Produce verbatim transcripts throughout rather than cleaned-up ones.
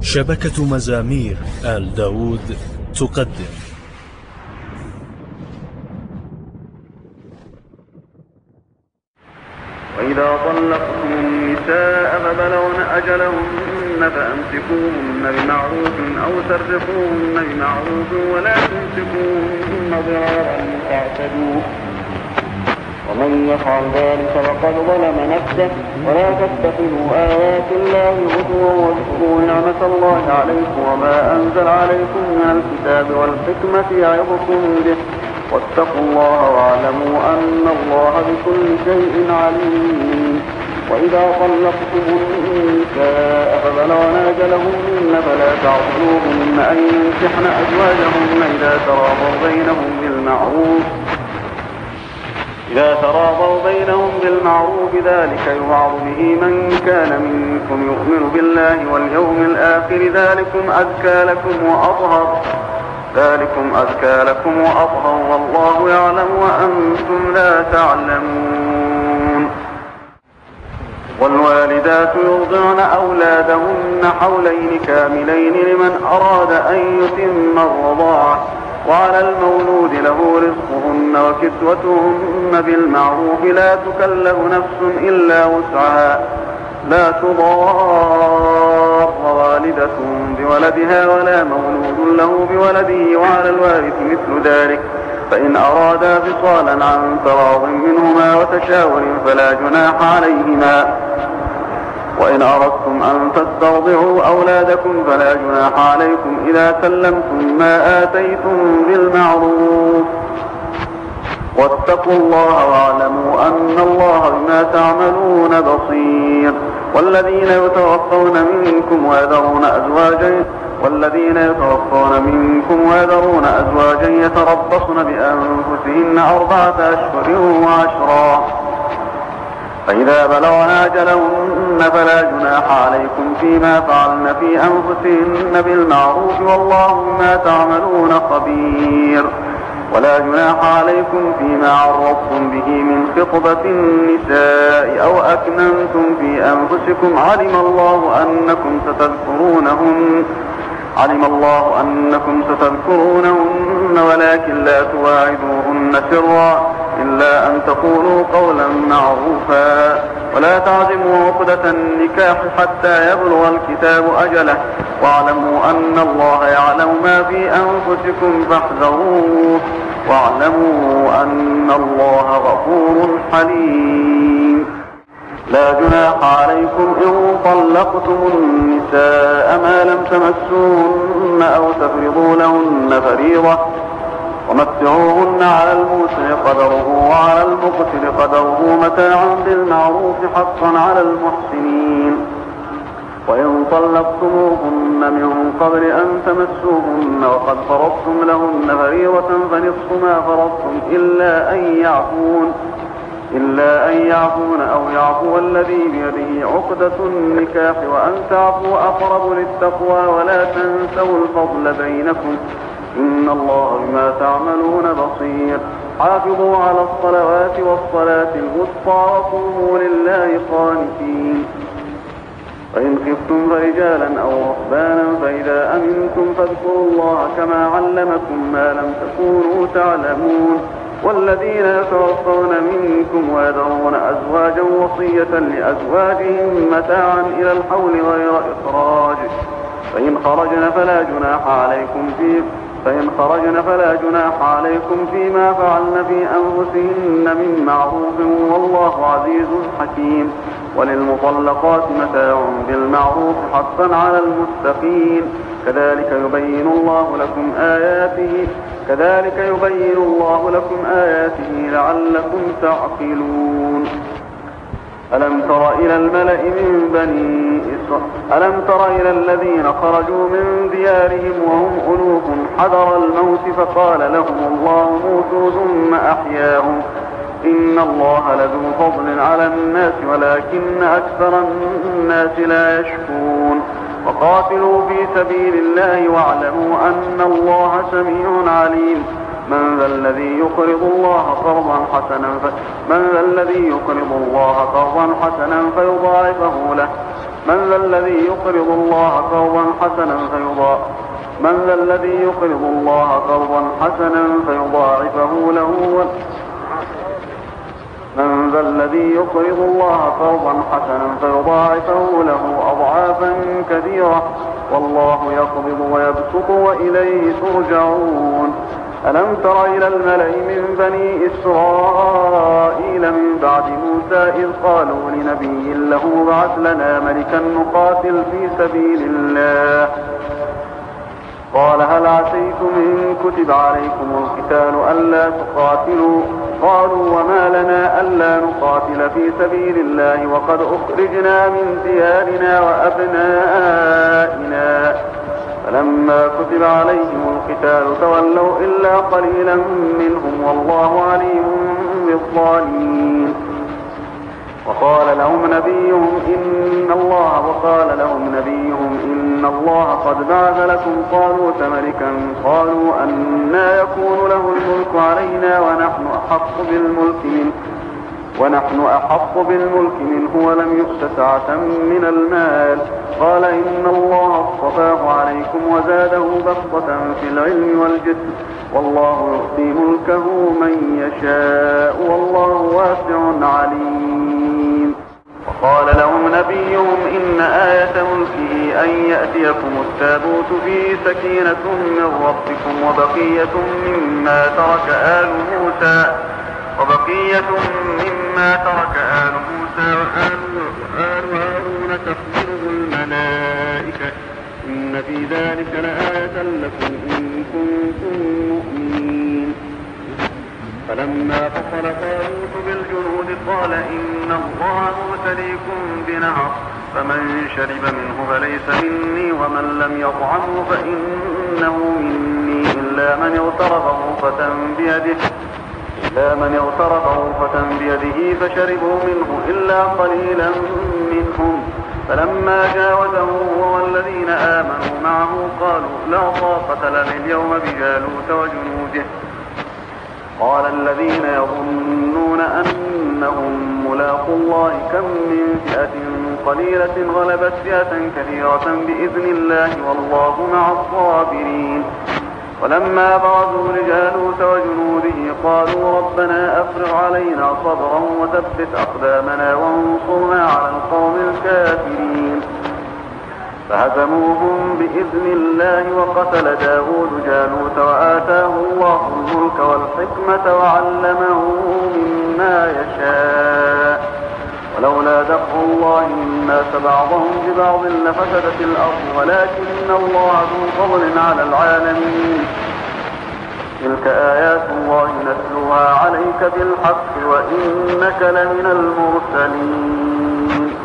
شبكة مزامير آل داود تقدم. وإذا طلقتم النساء فبلغن أجلهن فأمسكوهن بمعروف أو سرحوهن بمعروف ولا تمسكوهن ضرارا تعتدوا، ومن يفعل ذلك فقد ظلم نفسه. ولا تتخذوا آيات الله هزوا واذكروا نعمة الله عليكم وما أنزل عليكم من الكتاب والحكمة يعظكم به، واتقوا الله واعلموا أن الله بكل شيء عليم. وإذا طلقتم النساء فبلغن أجلهن فلا تعضلوهن أن ينكحن أزواجهن إذا تراضوا بينهم بالمعروف إذا تراضوا بينهم بالمعروف ذلك يوعظ به من كان منكم يؤمن بالله واليوم الآخر، ذلكم أزكى لكم وأطهر ذلكم أزكى لكم وأطهر والله يعلم وأنتم لا تعلمون. والوالدات يرضعن أولادهن حولين كاملين لمن أراد أن يتم الرضاعة، وعلى المولود له رزقهن وكسوتهن بالمعروف، لا تكلف نفس إلا وسعها، لا تضار والدة بولدها ولا مولود له بولده، وعلى الوارث مثل ذلك، فإن أرادا فصالا عن تراض منهما وتشاور فلا جناح عليهما. وإن أردتم أن تسترضعوا أولادكم فلا جناح عليكم إذا سلمتم ما آتيتم بالمعروف، واتقوا الله واعلموا أن الله بما تعملون بصير. والذين يتوفون منكم ويذرون أزواجا والذين يتوفون منكم ويذرون أزواجا يتربصن بأنفسهن أربعة أشهر وعشرا، فإذا بلغن أجلهن فلا جناح عليكم فيما فعلن في أنفسهن بالمعروف، والله بما تعملون خبير. ولا جناح عليكم فيما عرضتم به من خطبة النساء أو أكننتم في أنفسكم، علم الله أنكم ستذكرونهن علم الله أنكم ستذكرونهن ولكن لا تواعدوهن سرا إلا أن تقولوا قولا معروفا. ولا تعزموا عقدة النكاح حتى يبلغ الكتاب أجله، واعلموا أن الله يعلم ما في أنفسكم فاحذروه، واعلموا أن الله غفور حليم. لا جناح عليكم إن طلقتم النساء ما لم تمسوهن أو تفرضوا لهن فريضة، ومتعوهن على الموسع قدره وعلى المقتر قدره متاعا بالمعروف حقا على المحسنين. وإن طلقتموهن من قبل أن تمسوهن وقد فرضتم لهن فريضة فنصف ما فرضتم إلا أن يعفون إلا أن يعفون أو يعفو الذي بيده عقدة النكاح، وأن تعفوا أقرب للتقوى، ولا تنسوا الفضل بينكم إن الله بما تعملون بصير. حافظوا على الصلوات والصلاة الوسطى وقوموا لله قانتين. فإن خفتم فرجالا أو رهبانا فإذا أمنتم فاذكروا الله كما علمكم ما لم تكونوا تعلمون. والذين يتوفون منكم ويذرون أزواجا وصية لأزواجهم متاعا إلى الحول غير إخراج، فإن خرجن فلا جناح عليكم فيه فإن خرجن فلا جناح عليكم فيما فعلن في أنفسهن من معروف، والله عزيز حكيم. وللمطلقات متاع بالمعروف حقا على المتقين، كذلك يبين الله لكم آياته كذلك يبين الله لكم آياته لعلكم تعقلون. ألم تر إلى الملأ من بني إسرائيل ألم تر إلى الذين خرجوا من ديارهم وهم ألوف حذر الموت فقال لهم الله موتوا ثم أحياهم، إن الله لذو فضل على الناس ولكن أكثر الناس لا يشكرون. وقاتلوا في سبيل الله واعلموا أن الله سميع عليم. من ذا الذي يقرض الله قرضا حسنا ف... من ذا الذي يقرض الله قرضا حسنا فيضاعفه له من ذا الذي يقرض الله قرضا حسنا فيضاعف من ذا الذي يقرض الله قرضا حسنا فيضاعفه له من ذا الذي يقرض الله قرضا حسنا فيضاعفه له أضعافا كثيرة والله يقبض ويبسط وإليه ترجعون. ألم تر إلى الملأ من بني إسرائيل من بعد موسى إذ قالوا لنبي له ابعث لنا ملكا نقاتل في سبيل الله قال هل عسيتم إن كتب عليكم القتال ألا تقاتلوا قالوا وما لنا ألا نقاتل في سبيل الله وقد أخرجنا من ديارنا وأبنائنا فلما كتب عليهم القتال تولوا إلا قليلا منهم والله عليم بالظالمين. وقال لهم نبيهم إن الله وقال لهم نبيهم إن الله قد بعث لكم طالوت ملكا قالوا أنى يكون له الملك علينا ونحن أحق بالملك منه ونحن أحق بالملك منه ولم يؤت سعة من المال قال إن الله اصطفاه عليكم وزاده بسطة في العلم والجسم والله يؤتي ملكه من يشاء والله واسع عليم. وقال لهم نبيهم إن آية ملكه أن يأتيكم التابوت فيه سكينة من ربكم وبقية مما ترك آل موسى وبقية مما ترك آل موسى وآل هارون تحمله الملائكة إن في ذلك لآية لكم إن كنتم مؤمنين. فلما فصل طالوت بالجنود قال إن الله مبتليكم بنهر فمن شرب منه فليس مني ومن لم يطعمه فإنه مني إلا من اغترف غرفة بيده إلا من اغترف غرفة بيده فشربوا منه إلا قليلا منهم فلما جاوزه هو والذين آمنوا معه قالوا لا طاقة لنا اليوم بجالوت وجنوده. قال الذين يظنون أنهم ملاقو الله كم من فئة قليلة غلبت فئة كثيرة بإذن الله والله مع الصابرين. ولما برزوا لجالوت وجنوده قالوا ربنا أفرغ علينا صبرا وثبت أقدامنا وانصرنا على القوم الكافرين. فهزموهم بإذن الله وقتل داود جالوت وآتاه الله الملك والحكمة وعلمه مما يشاء ولولا دفع الله الناس بعضهم ببعض لفسدت الأرض ولكن الله ذو فضل على العالمين. تلك آيات الله نتلوها عليك بالحق وإنك لمن المرسلين.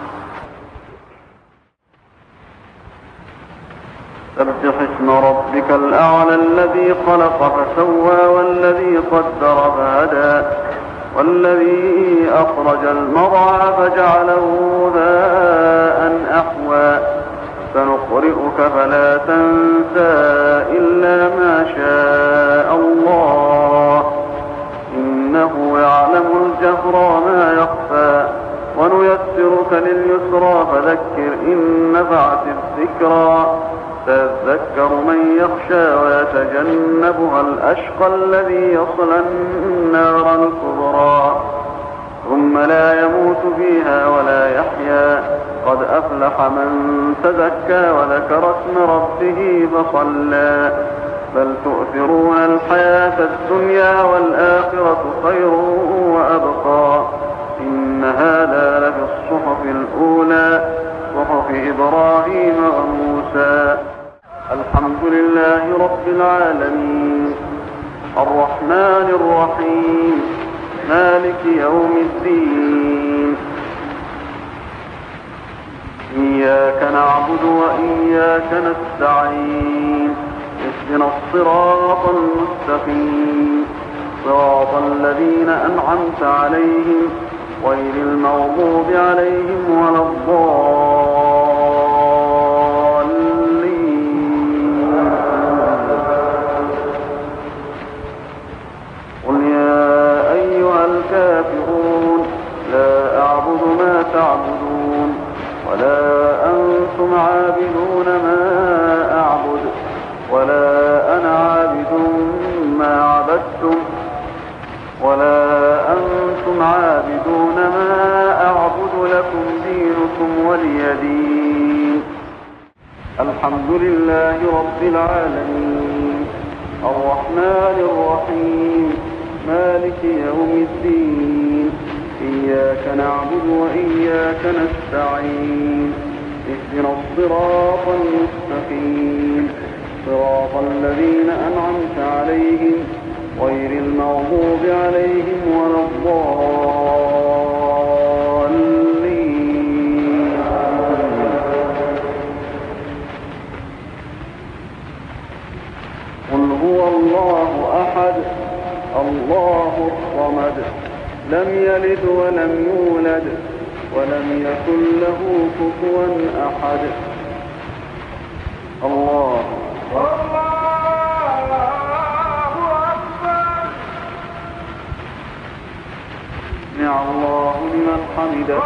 سبح اسم ربك الأعلى الذي خلق فسوى والذي قدر فهدى والذي أخرج المرعى فجعله غثاء أحوى سنقرئك فلا تنسى إلا ما شاء الله إنه يعلم الجهر وما يخفى ونيسرك لليسرى فذكر إن نفعت الذكرى سيذكر من يخشى ويتجنبها الأشقى الذي يصلى النار الكبرى ثم لا يموت فيها ولا يحيا قد أفلح من تزكى وذكر اسم ربه فصلى بل تؤثرون الحياة الدنيا والآخرة خير وأبقى إن هذا لفي الصحف الأولى صحف إبراهيم وموسى. الحمد لله رب العالمين الرحمن الرحيم مالك يوم الدين إياك نعبد وإياك نستعين اهدنا الصراط المستقيم صراط الذين أنعمت عليهم غير المغضوب عليهم ولا الضالين. قل يا أيها الكافرون لا أعبد ما تعبدون ولا أنتم عابدون ما أعبد ولا أنا عابد ما عبدتم ولا أنتم عابدون ما أعبد لكم دينكم ولي دين. الحمد لله رب العالمين الرحمن الرحيم مالك يوم الدين. إياك نعبد وإياك نستعين. اهدنا الصراط المستقيم صراط الذين أنعمت عليهم غير المغضوب عليهم ولا الضالين. قل هو الله أحد الله الصمد لم يلد ولم يولد ولم يكن له كفوا أحد. الله سمع الله لمن حمده.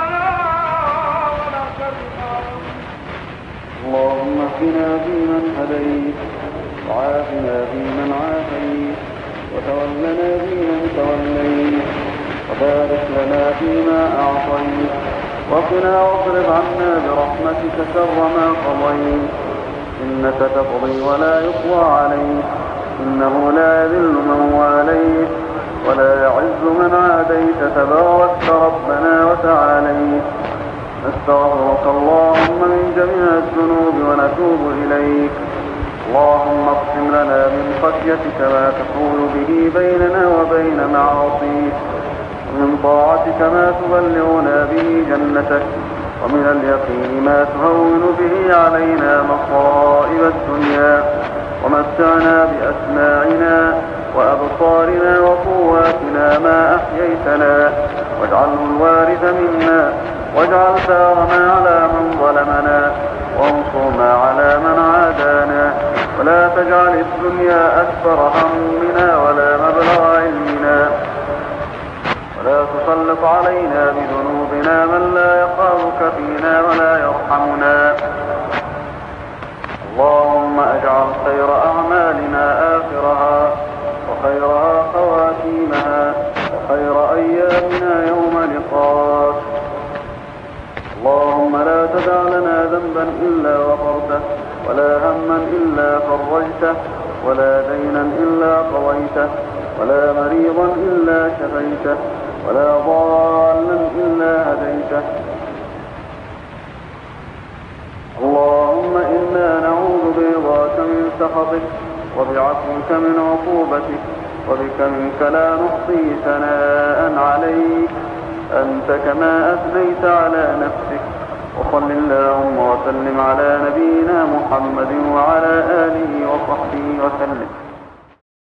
اللهم اهدنا فيمن هديت وعافنا فيمن عافيت وتولنا فيمن توليت وبارك لنا فيما أعطيت وقنا واصرف عنا برحمتك شر ما قضيت. إنك تقضي ولا يقضى عليك إنه لا يذل من واليت ولا يعز من عاديت تباركت ربنا وتعاليت. نستغفرك اللهم من جميع الذنوب ونتوب إليك. اللهم اقسم لنا من خشيتك ما تحول به بيننا وبين معاصيك ومن طاعتك ما تبلغنا به جنتك ومن اليقين ما تهون به علينا مصائب الدنيا ومتعنا بأسماعنا وأبصارنا وقواتنا ما أحييتنا واجعله الوارث منا واجعل ثارنا على من ظلمنا وانصرنا على من عادانا ولا تجعل الدنيا أكبر همنا ولا مبلغ علمنا ولا تسلط علينا بذنوبنا من لا يخافك فينا ولا يرحمنا. اللهم اجعل خير أعمالنا آخرها وخيرها خواتيمها وخير أيامنا يوم لقاك. اللهم لا تدع لنا ذنبا إلا غفرته ولا هما إلا فرجته ولا دينا إلا قضيته ولا مريضا إلا شفيته ولا ضالا إلا هديته. اللهم إنا نعوذ برضاك من سخطك وبعفوك من عقوبتك وبك منك لا نحصي ثناء عليك أنت كما أثنيت على نفسك. وصل اللهم وسلم على نبينا محمد وعلى آله وصحبه وسلم.